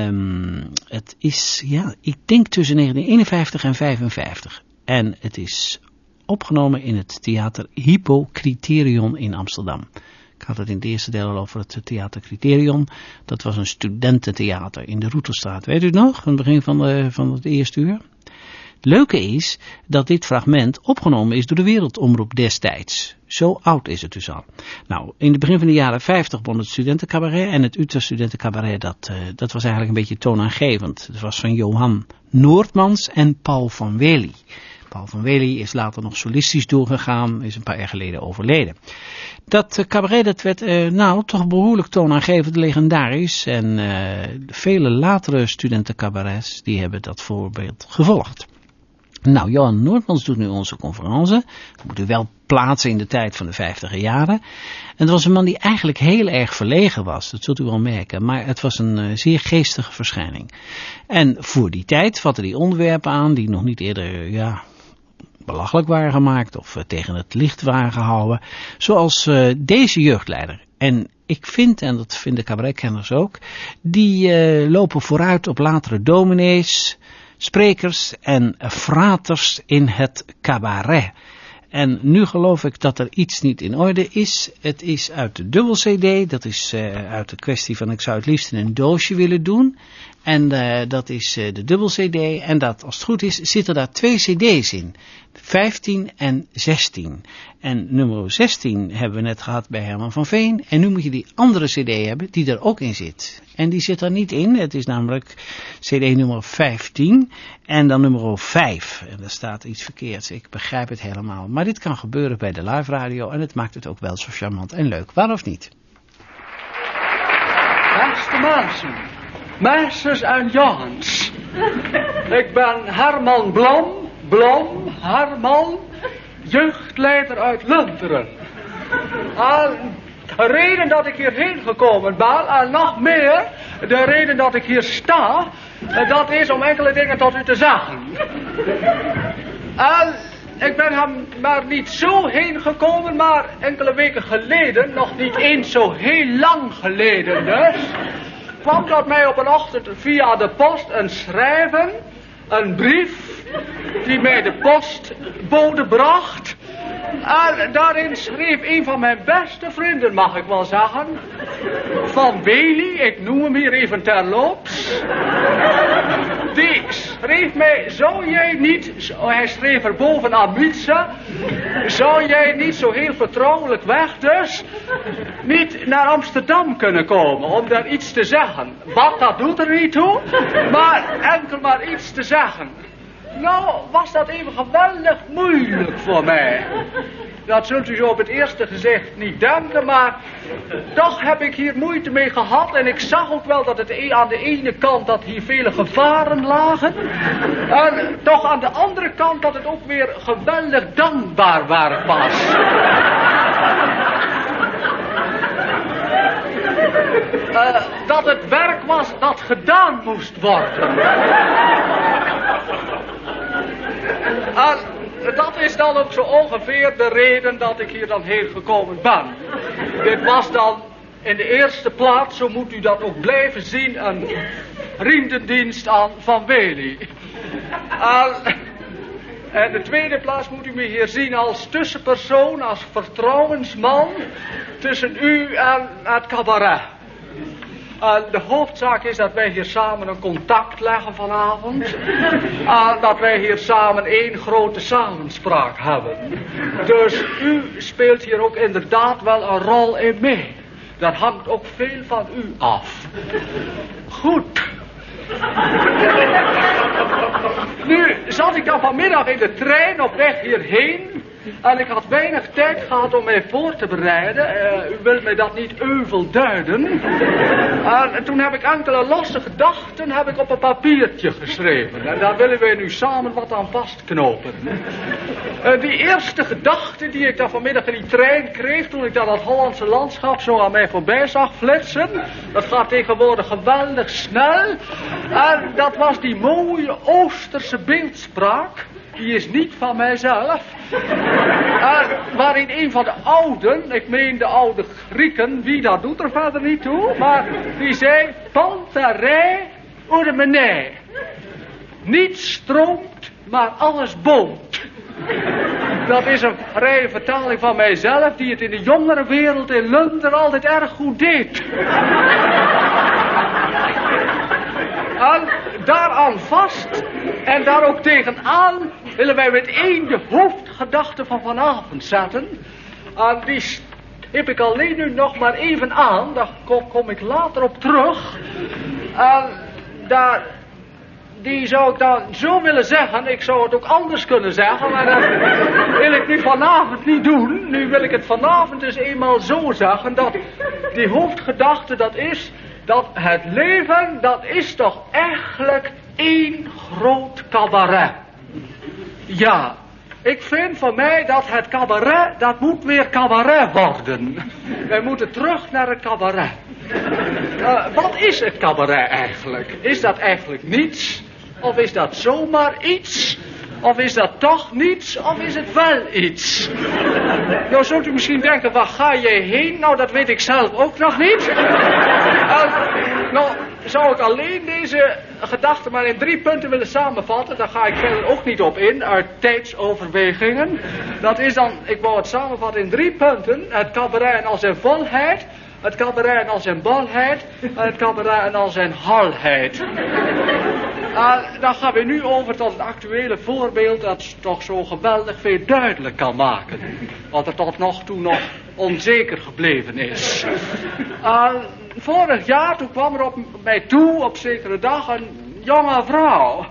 het is, ja, ik denk tussen 1951 en 1955. En het is opgenomen in het theater Hypocriterion in Amsterdam. Ik had het in het eerste deel al over het theater Criterion. Dat was een studententheater in de Roetelstraat. Weet u het nog? Aan het begin van het eerste uur. Het leuke is dat dit fragment opgenomen is door de Wereldomroep destijds. Zo oud is het dus al. Nou, in het begin van de jaren 50 begon het studentencabaret. En het Utrecht studentencabaret, dat was eigenlijk een beetje toonaangevend. Het was van Johan Noordmans en Paul van Wely. Paul van Wely is later nog solistisch doorgegaan, is een paar jaar geleden overleden. Dat cabaret dat werd toch behoorlijk toonaangevend, legendarisch. En vele latere studentencabarets die hebben dat voorbeeld gevolgd. Nou, Johan Noordmans doet nu onze conferentie. Dat moet u wel plaatsen in de tijd van de 50er jaren. En het was een man die eigenlijk heel erg verlegen was. Dat zult u wel merken. Maar het was een zeer geestige verschijning. En voor die tijd vatte hij onderwerpen aan die nog niet eerder, belachelijk waren gemaakt of tegen het licht waren gehouden. Zoals deze jeugdleider. En ik vind, en dat vinden cabaretkenners ook, die lopen vooruit op latere dominees, sprekers en fraters in het cabaret. En nu geloof ik dat er iets niet in orde is. Het is uit de dubbel CD, dat is uit de kwestie van ik zou het liefst in een doosje willen doen. En dat is de dubbel CD. En dat, als het goed is, zitten daar 2 CD's in. 15 en 16. En nummer 16 hebben we net gehad bij Herman van Veen. En nu moet je die andere CD hebben die er ook in zit. En die zit er niet in. Het is namelijk CD nummer 15 en dan nummer 5. En daar staat iets verkeerds. Ik begrijp het helemaal. Maar dit kan gebeuren bij de live radio. En het maakt het ook wel zo charmant en leuk. Waar of niet? Beste mensen, meisjes en jongens. Ik ben Herman Blom, Herman, jeugdleider uit Lunteren. En de reden dat ik hierheen gekomen ben, en nog meer, de reden dat ik hier sta, dat is om enkele dingen tot u te zeggen. En ik ben hem maar niet zo heen gekomen, maar enkele weken geleden, nog niet eens zo heel lang geleden dus, kwam dat mij op een ochtend via de post een schrijven, een brief, die mij de postbode bracht. En daarin schreef een van mijn beste vrienden, mag ik wel zeggen, Van Wely, ik noem hem hier even terloops. Die schreef mij, zou jij niet, hij schreef er bovenaan Mietse, zou jij niet zo heel vertrouwelijk weg dus, niet naar Amsterdam kunnen komen om daar iets te zeggen. Wat, dat doet er niet toe, maar enkel maar iets te zeggen. Nou, was dat even geweldig moeilijk voor mij. Dat zult u zo op het eerste gezicht niet denken, maar toch heb ik hier moeite mee gehad. En ik zag ook wel dat het aan de ene kant dat hier vele gevaren lagen. En toch aan de andere kant dat het ook weer geweldig dankbaar werk was. Dat het werk was dat gedaan moest worden. Dat is dan ook zo ongeveer de reden dat ik hier dan heen gekomen ben. Dit was dan in de eerste plaats, zo moet u dat ook blijven zien, een vriendendienst aan Van Wely. En de tweede plaats moet u me hier zien als tussenpersoon, als vertrouwensman tussen u en het cabaret. De hoofdzaak is dat wij hier samen een contact leggen vanavond. Dat wij hier samen één grote samenspraak hebben. Dus u speelt hier ook inderdaad wel een rol in mee. Dat hangt ook veel van u af. Goed. Nu zat was ik dan vanmiddag in de trein op weg hierheen. En ik had weinig tijd gehad om mij voor te bereiden. U wilt mij dat niet euvel duiden. En toen heb ik enkele losse gedachten op een papiertje geschreven. En daar willen wij nu samen wat aan vastknopen. Die eerste gedachte die ik dan vanmiddag in die trein kreeg, toen ik dan dat Hollandse landschap zo aan mij voorbij zag flitsen. Dat gaat tegenwoordig geweldig snel. En dat was die mooie Oosterse beeldspraak. Die is niet van mijzelf. Waarin een van de ouden, ik meen de oude Grieken, wie dat doet er verder niet toe, maar die zei, panterij urmenij. Niets stroomt, maar alles boomt. Dat is een vrije vertaling van mijzelf, die het in de jongere wereld in Lunder altijd erg goed deed. En daaraan vast en daar ook tegenaan willen wij meteen de hoofdgedachte van vanavond zetten. En die stip ik alleen nu nog maar even aan, daar kom ik later op terug. En die zou ik dan zo willen zeggen, ik zou het ook anders kunnen zeggen, maar dat wil ik nu vanavond niet doen. Nu wil ik het vanavond dus eenmaal zo zeggen, dat die hoofdgedachte dat is, dat het leven, dat is toch eigenlijk één groot cabaret. Ja, ik vind van mij dat het cabaret, dat moet weer cabaret worden. Wij moeten terug naar het cabaret. Wat is het cabaret eigenlijk? Is dat eigenlijk niets? Of is dat zomaar iets? Of is dat toch niets? Of is het wel iets? Nou zult u misschien denken, waar ga jij heen? Nou, dat weet ik zelf ook nog niet. Nou, zou ik alleen deze gedachten maar in 3 punten willen samenvatten. Daar ga ik verder ook niet op in, uit tijdsoverwegingen. Dat is dan, ik wou het samenvatten in 3 punten. Het cabaret en al zijn volheid. Het cabaret en al zijn balheid. En het cabaret en al zijn halheid. Dan gaan we nu over tot het actuele voorbeeld dat toch zo geweldig veel duidelijk kan maken. Wat er tot nog toe nog onzeker gebleven is. Vorig jaar, toen kwam er op mij toe op zekere dag een jonge vrouw.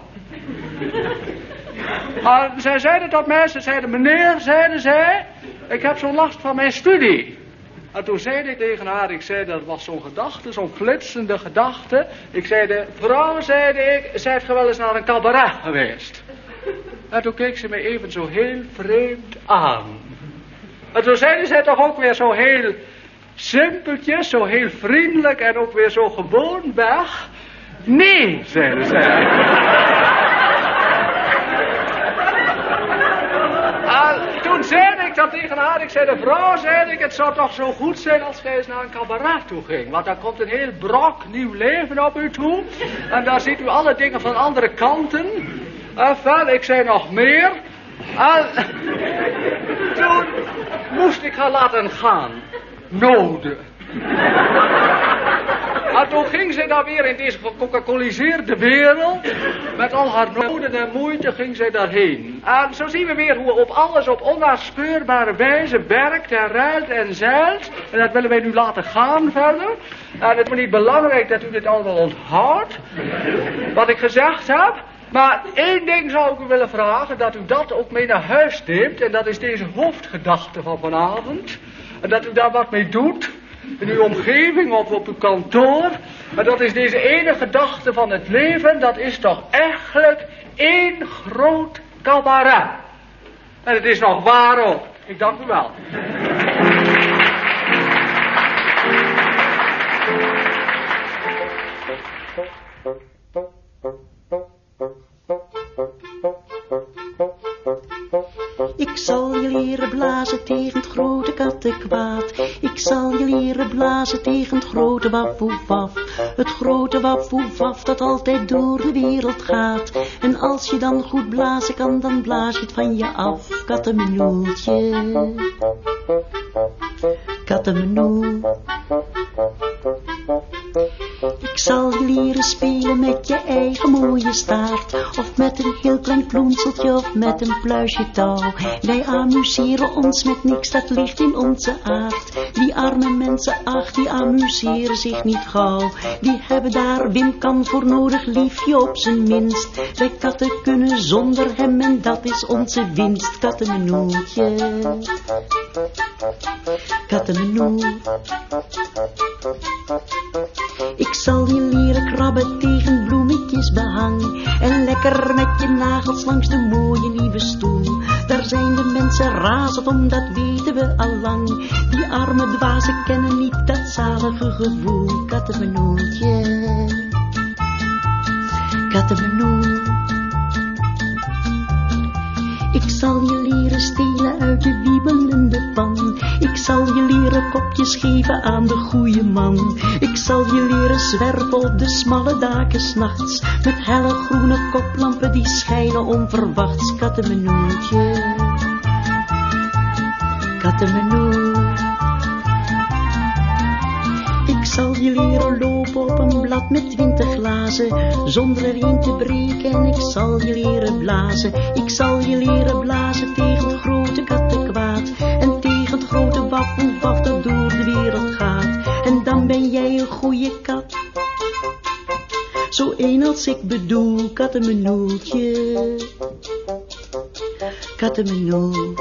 Zij zeiden tot mij, ze zeiden, meneer, zeiden zij, ik heb zo'n last van mijn studie. En toen zei ik tegen haar, ik zei, dat was zo'n gedachte, zo'n flitsende gedachte. Ik zei, de vrouw, zeide ik, zijt ge wel eens naar een cabaret geweest? En toen keek ze me even zo heel vreemd aan. En toen zeiden zij toch ook weer zo heel simpeltjes, zo heel vriendelijk en ook weer zo gewoon weg. Nee, zeiden zij. Toen zei ik dat tegen haar, ik zei, de vrouw, zei ik, het zou toch zo goed zijn als gij eens naar een cabaret toe ging. Want daar komt een heel brok nieuw leven op u toe. En daar ziet u alle dingen van andere kanten. Ik zei nog meer. Toen moest ik haar laten gaan. Noden. En toen ging ze dan weer in deze gecoca-coliseerde wereld, met al haar noden en moeite ging zij daarheen. En zo zien we weer hoe op alles op onnaaspeurbare wijze werkt en ruilt en zeilt. En dat willen wij nu laten gaan verder. En het is niet belangrijk dat u dit allemaal onthoudt, wat ik gezegd heb. Maar 1 ding zou ik u willen vragen, dat u dat ook mee naar huis neemt. En dat is deze hoofdgedachte van vanavond. En dat u daar wat mee doet. In uw omgeving of op uw kantoor. Maar dat is deze ene gedachte van het leven. Dat is toch eigenlijk één groot cabaret. En het is nog waar ook. Ik dank u wel. Ik zal je leren blazen tegen het grote kattenkwaad. Ik zal je leren blazen tegen het grote waf-woef-waf. Het grote waf-woef-waf dat altijd door de wereld gaat. En als je dan goed blazen kan, dan blaas je het van je af. Kattenmenoeltje. Kattenmenoel. Ik zal je leren spelen met je eigen mooie staart. Of met een heel klein ploemseltje of met een pluisje touw. Wij amuseren ons met niks, dat ligt in onze aard. Die arme mensen, ach, die amuseren zich niet gauw. Die hebben daar Wim Kan voor nodig, liefje op zijn minst. Wij katten kunnen zonder hem en dat is onze winst. Kattenmenoeltje, kattenmenoel. Ik zal je leren krabben tegen bloemetjes behang. En lekker met je nagels langs de mooie nieuwe stoel. Daar zijn de mensen razend om, dat weten we al lang. Die arme dwazen kennen niet dat zalige gevoel. Kattenmenoeltje, kattenmenoel. Ik zal je leren stelen uit de wiebelende pan. Ik zal je leren kopjes geven aan de goeie man. Ik zal je leren zwerven op de smalle daken 's nachts. Met helle groene koplampen die schijnen onverwachts. Kattenmenoeltje, kattenmenoel. Ik zal je leren lopen op een blad met 20 glazen, zonder er een te breken, en ik zal je leren blazen. Ik zal je leren blazen tegen het grote kattenkwaad, en tegen het grote waf dat door de wereld gaat. En dan ben jij een goeie kat, zo een als ik bedoel. Kattenmenoeltje, kattenmenoel,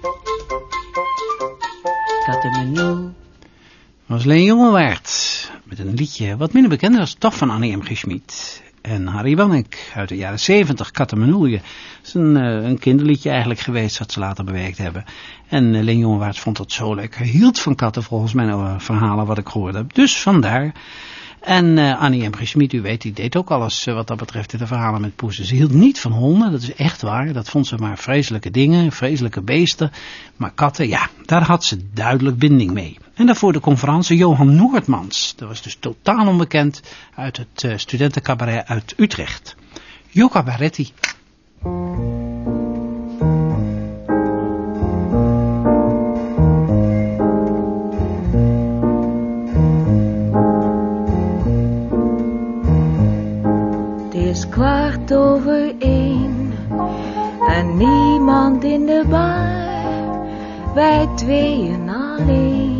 kattenmenoel. Was Leen Jongewaard met een liedje wat minder bekend was, toch van Annie M. G. Schmid en Harry Wannek uit de jaren 70, Kattenmenoelje. Dat is een kinderliedje eigenlijk geweest wat ze later bewerkt hebben. En Leen Jongewaard vond dat zo leuk. Hij hield van katten volgens mijn verhalen wat ik gehoord heb. Dus vandaar. En Annie M. G. Schmid, u weet, die deed ook alles wat dat betreft in de verhalen met poezen. Ze hield niet van honden, dat is echt waar. Dat vond ze maar vreselijke dingen, vreselijke beesten. Maar katten, ja, daar had ze duidelijk binding mee. En daarvoor de conferentie Johan Noordmans. Dat was dus totaal onbekend uit het studentencabaret uit Utrecht. Jo Cabaretti. Het is 1:15 en niemand in de bar, wij tweeën alleen.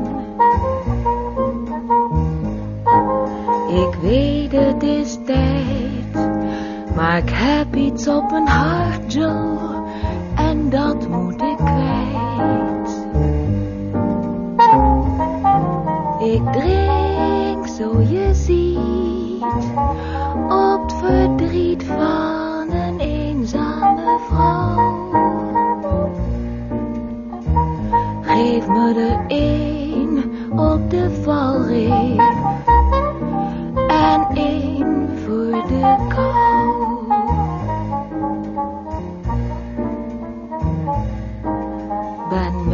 Ik weet het is tijd, maar ik heb iets op mijn hart, Joe, en dat moet ik kwijt. Ik drink, zo je ziet, op het verdriet van een eenzame vrouw. Geef me er één op de valreep en één voor de kou. Ben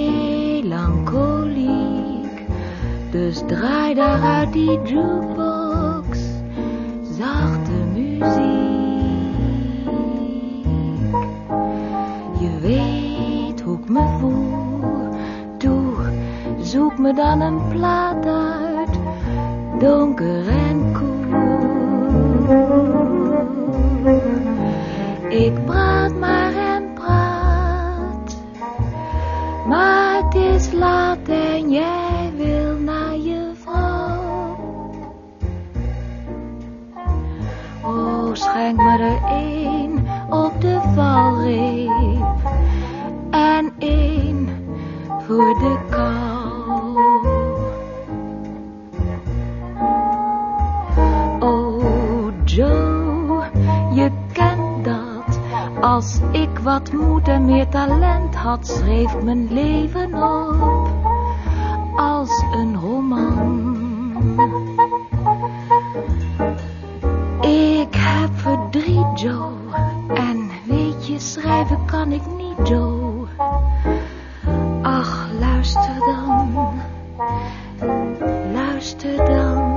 melancholiek, dus draai daar uit die jukebox zachte muziek. Je weet hoe ik me voel, toe, zoek me dan een plaat uit, donker en koel. Ik praat maar en praat, maar het is laat en jij wil naar je vrouw. Oh, schenk me er één op de valreep en één voor de kou. Oh Joe, je kent dat. Als ik wat moed en meer talent had, schreef mijn leven op als een roman. Ik heb verdriet, Joe, en weet je, schrijven kan ik niet, Joe. Ach, luister dan,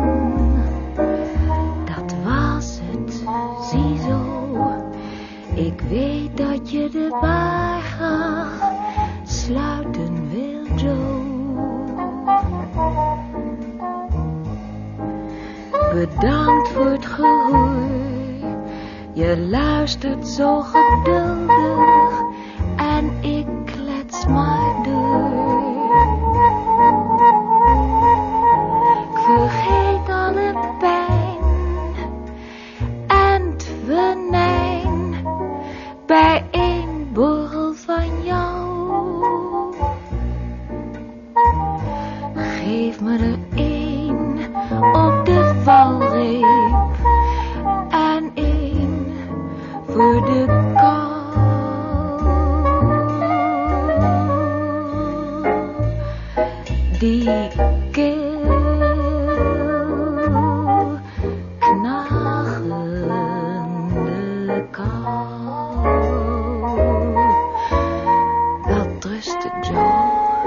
dat was het, ziezo. Ik weet dat je de bar graag sluiten wil, Joe. bedankt voor het gehoor. Je luistert zo geduldig en ik klets maar door. Ik vergeet alle pijn en het venijn bij één borrel van jou. Geef me er één op de valreep en één voor de kou. Die kil, knagende kou. Welterusten, Joe.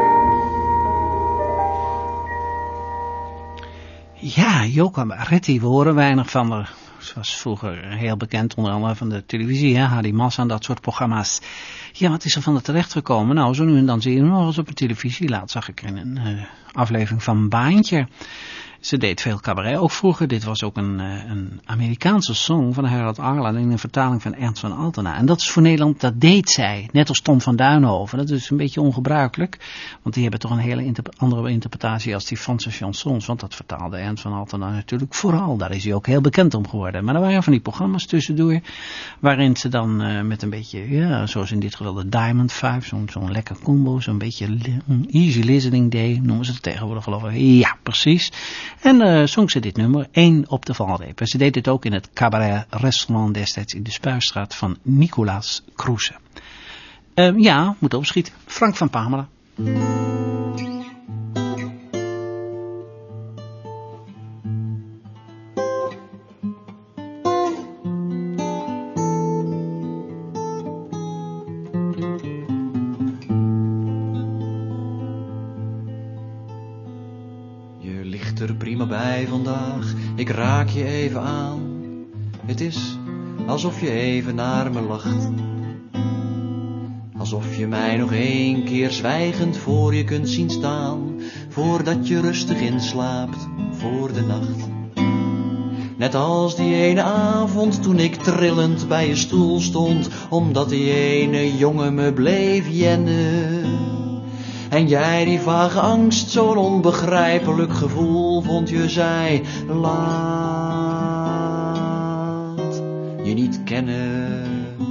Ja, Joka Moretti, we horen weinig van haar. Ze was vroeger heel bekend, onder andere van de televisie, hè? Harry Massa en dat soort programma's. Ja, wat is er van haar terechtgekomen? Nou, zo nu en dan zie je nog eens op de televisie. Laatst zag ik in een aflevering van Baantje. Ze deed veel cabaret ook vroeger. Dit was ook een Amerikaanse song van Harold Arlen in een vertaling van Ernst van Altena. En dat is voor Nederland, dat deed zij. Net als Tom van Duinhoven. Dat is een beetje ongebruikelijk. Want die hebben toch een hele andere interpretatie als die Franse chansons. Want dat vertaalde Ernst van Altena natuurlijk vooral. Daar is hij ook heel bekend om geworden. Maar er waren van die programma's tussendoor. Waarin ze dan met een beetje, ja, zoals in dit geval de Diamond Five. Zo'n lekker combo. Zo'n beetje easy listening day. Noemen ze het tegenwoordig geloof ik. Ja, precies. En zong ze dit nummer, 1 op de valreep. En ze deed dit ook in het cabaret restaurant destijds in de Spuistraat van Nicolaas Kroese. Ja, moet opschieten. Frank van Pamela. Bij vandaag, ik raak je even aan. Het is alsof je even naar me lacht. Alsof je mij nog 1 keer zwijgend voor je kunt zien staan. Voordat je rustig inslaapt voor de nacht. Net als die ene avond toen ik trillend bij je stoel stond. Omdat die ene jongen me bleef jennen. En jij die vage angst, zo'n onbegrijpelijk gevoel vond. Je zei, laat je niet kennen.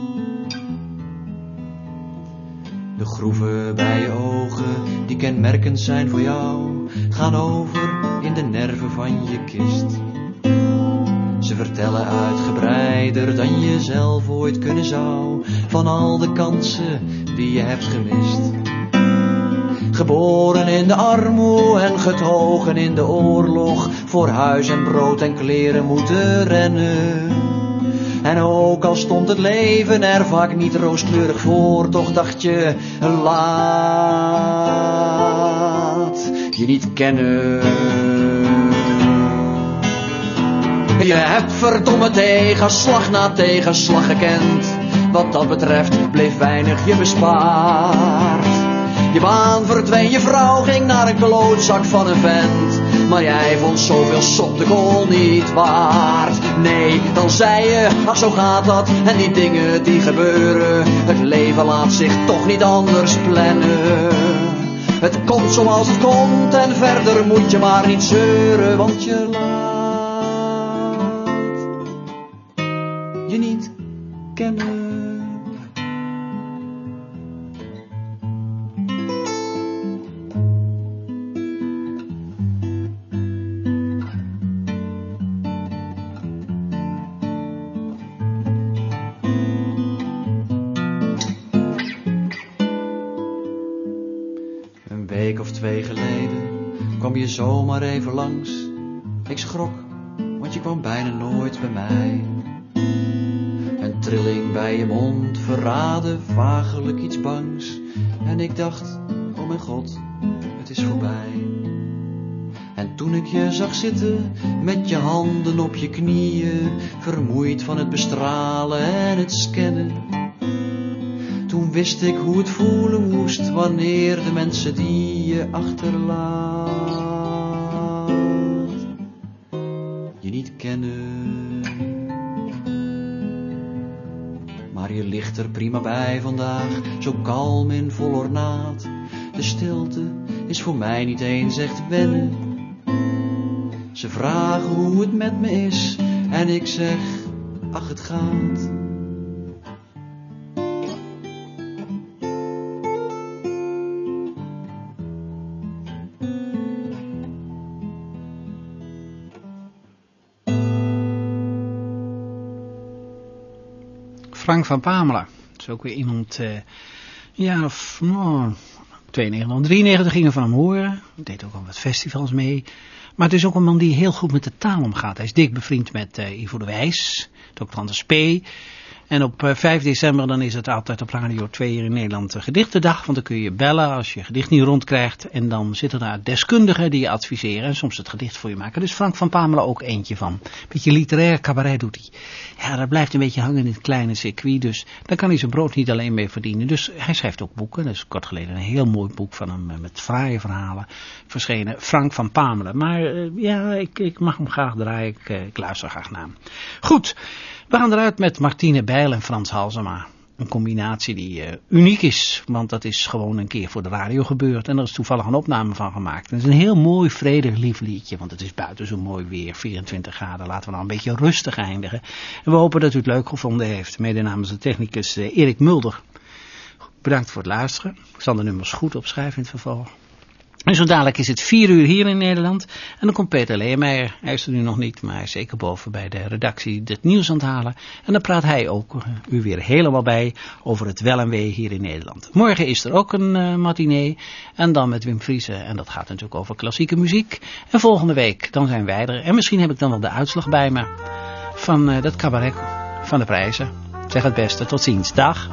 De groeven bij je ogen, die kenmerkend zijn voor jou, gaan over in de nerven van je kist. Ze vertellen uitgebreider dan je zelf ooit kunnen zou. Van al de kansen die je hebt gemist. Geboren in de armoe en getogen in de oorlog. Voor huis en brood en kleren moeten rennen. En ook al stond het leven er vaak niet rooskleurig voor. Toch dacht je, laat je niet kennen. Je hebt verdomme tegenslag na tegenslag gekend. Wat dat betreft bleef weinig je bespaard. Je baan verdween, je vrouw ging naar een klootzak van een vent. Maar jij vond zoveel sop de kool niet waard. Nee, dan zei je, ach zo gaat dat. En die dingen die gebeuren. Het leven laat zich toch niet anders plannen. Het komt zoals het komt en verder moet je maar niet zeuren. Want je laat je niet kennen. Of 2 geleden kwam je zomaar even langs. Ik schrok, want je kwam bijna nooit bij mij. Een trilling bij je mond verraadde vagelijk iets bangs. En ik dacht, oh mijn god, het is voorbij. En toen ik je zag zitten, met je handen op je knieën, vermoeid van het bestralen en het scannen, toen wist ik hoe het voelen moest wanneer de mensen die je achterlaat je niet kennen. Maar je ligt er prima bij vandaag, zo kalm en vol ornaat. De stilte is voor mij niet eens echt wennen. Ze vragen hoe het met me is en ik zeg, ach het gaat. Frank van Pamela. Dat is ook weer iemand, een jaar of 92 of 93 gingen van hem horen. Deed ook al wat festivals mee. Maar het is ook een man die heel goed met de taal omgaat. Hij is dik bevriend met Ivo de Wijs, Dr. Anders P. En op 5 december dan is het altijd op Radio 2 hier in Nederland gedichtendag. Want dan kun je bellen als je gedicht niet rondkrijgt. En dan zitten daar deskundigen die je adviseren en soms het gedicht voor je maken. Dus Frank van Pamela ook eentje van. Beetje literair cabaret doet hij. Ja, dat blijft een beetje hangen in het kleine circuit. Dus daar kan hij zijn brood niet alleen mee verdienen. Dus hij schrijft ook boeken. Dat is kort geleden een heel mooi boek van hem met fraaie verhalen verschenen. Frank van Pamela. Maar ja, ik mag hem graag draaien. Ik luister graag naar hem. Goed. We gaan eruit met Martine Bijl en Frans Halsema. Een combinatie die uniek is, want dat is gewoon een keer voor de radio gebeurd. En er is toevallig een opname van gemaakt. En het is een heel mooi, vredig, lief liedje, want het is buiten zo mooi weer, 24 graden. Laten we nou een beetje rustig eindigen. En we hopen dat u het leuk gevonden heeft. Mede namens de technicus Erik Mulder. Bedankt voor het luisteren. Ik zal de nummers goed opschrijven in het vervolg. En zo dadelijk is het 4 uur hier in Nederland. En dan komt Peter Leemeijer. Hij is er nu nog niet, maar hij is zeker boven bij de redactie het nieuws aan het halen. En dan praat hij ook u weer helemaal bij over het wel en wee hier in Nederland. Morgen is er ook een matinee. En dan met Wim Friezen. En dat gaat natuurlijk over klassieke muziek. En volgende week, dan zijn wij er. En misschien heb ik dan wel de uitslag bij me van dat cabaret van de prijzen. Zeg het beste, tot ziens. Dag.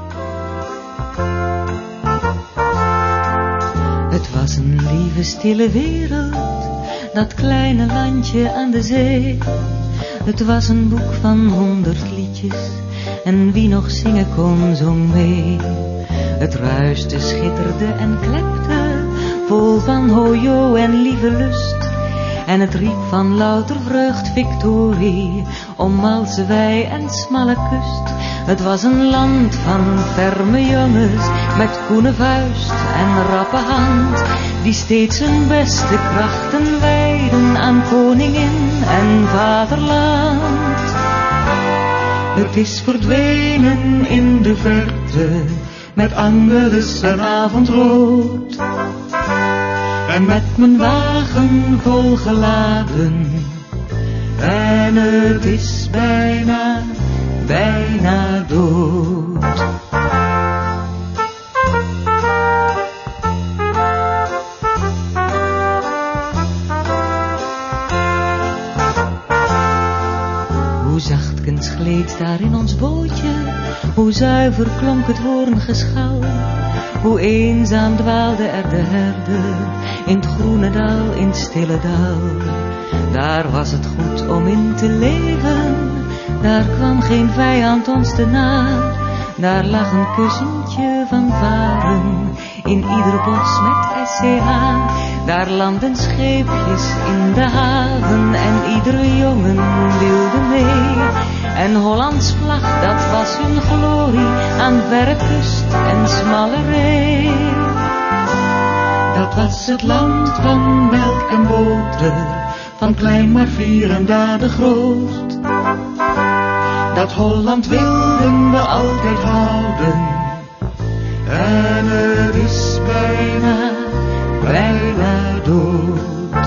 Het was een lieve stille wereld, dat kleine landje aan de zee. Het was een boek van 100 liedjes, en wie nog zingen kon, zong mee. Het ruiste, schitterde en klepte, vol van hojo en lieve lust. En het riep van louter vreugd victorie, om malse wei en smalle kust. Het was een land van ferme jongens, met koene vuist en rappe hand, die steeds hun beste krachten wijden aan koningin en vaderland. Het is verdwenen in de verte, met Angelus en avondrood. En met mijn wagen vol geladen, en het is bijna dood. Hoe zachtkens gleed daar in ons bootje, hoe zuiver klonk het hoorngeschal. Hoe eenzaam dwaalde er de herder, in het groene dal, in het stille dal. Daar was het goed om in te leven, daar kwam geen vijand ons te na. Daar lag een kussentje van varen, in ieder bos met SCH. Daar landden scheepjes in de haven, en iedere jongen wilde mee. En Hollands vlag, dat was hun glorie, aan verre kust en smalle ree. Dat was het land van melk en boter, van klein maar fier en daden groot. Dat Holland wilden we altijd houden, en het is bijna dood.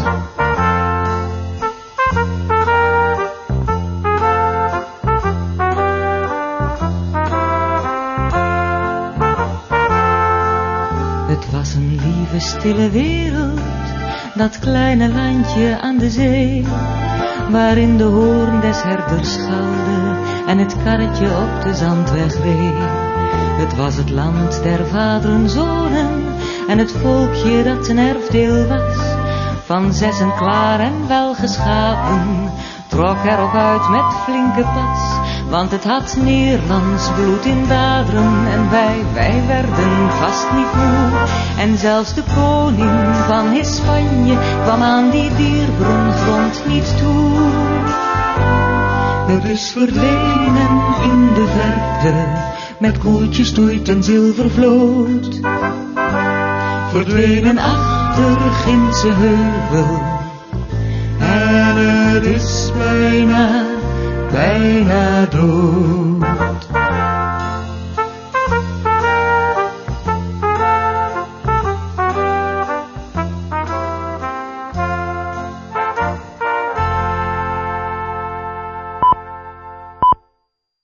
Het was een lieve stille wereld, dat kleine landje aan de zee, waarin de hoorn des herders schalde en het karretje op de zandweg reed. Het was het land der vaderen zonen en het volkje dat zijn erfdeel was. Van zessen klaar en welgeschapen, trok er ook uit met flinke pas. Want het had Nederlands bloed in daderen en wij werden vast niet moe. En zelfs de koning van Hispanje kwam aan die dierbron grond niet toe. Het is verdwenen in de verte, met koeltjes stoeit een zilvervloot. Verdwenen achter Gindse heuvel, en het is bijna dood.